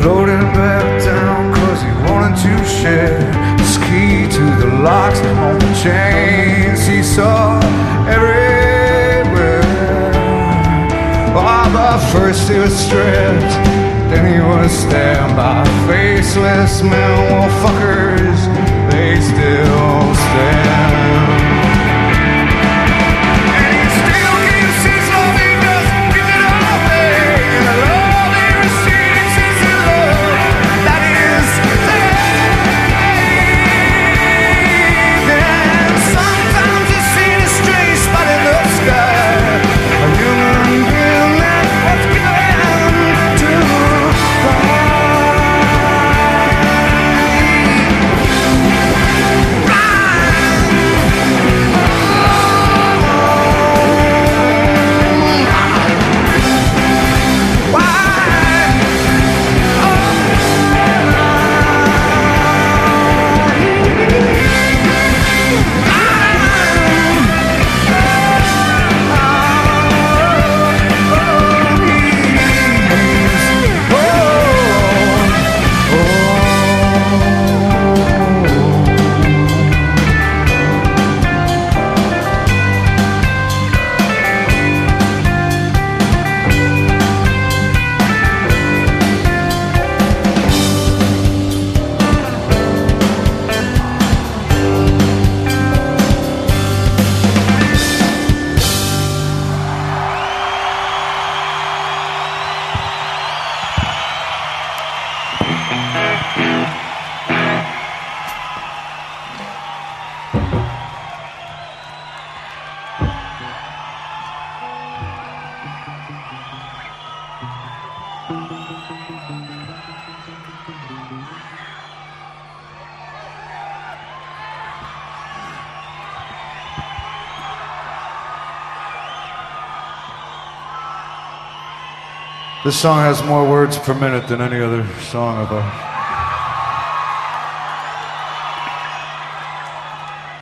floating back down cause he wanted to share his key to the locks on the chains he saw everywhere. Oh, but first he was stripped, then he was stabbed by faceless men. Well, fuckers, they still stand. This song has more words per minute than any other song of ours.